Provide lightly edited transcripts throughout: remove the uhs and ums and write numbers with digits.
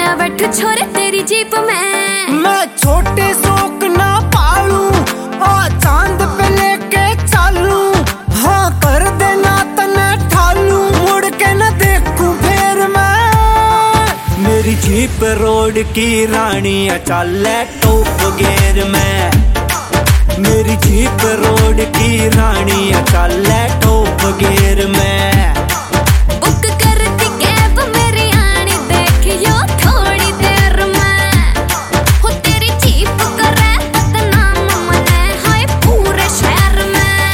मैं बैठू छोरे तेरी जीप में। मैं छोटे शौक ना पालू, चांद पे लेके चालू। हाँ कर देना तने ठालू, मुड़ के न देखूं फिर मैं। मेरी जीप रोड की रानी चले टॉप गियर में। मेरी जीप रोड की रानी चले टॉप गियर में। बुक करती कैब मेरी आनी देखियो थोड़ी देर में। हो तेरी जीप करे बदनाम मने हाय पूरे शहर में।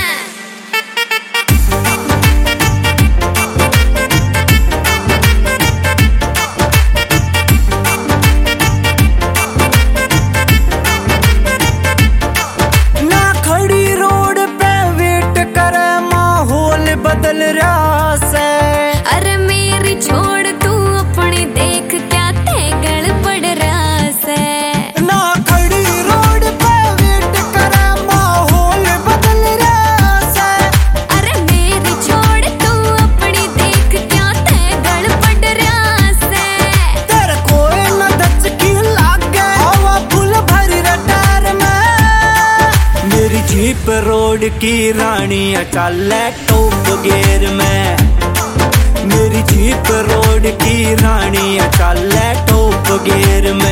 ना खड़ी रोड पे वेट करे, माहौल बदल रहा से। अरे मेरी छोड़ तू अपनी देख क्या तेगल पड़ रहा से। ना खड़ी रोड पे वेट करे, माहौल बदल रहा से। अरे मेरी छोड़ तू अपनी देख क्या तेगल पड़ रहा से। तेरे कोई न दचकी लागे, हवा फुल भरी रटार में। मेरी जीप रोड की रानी चले टॉप गियर में। मेरी जीप रोड की रानी चले टॉप गियर में।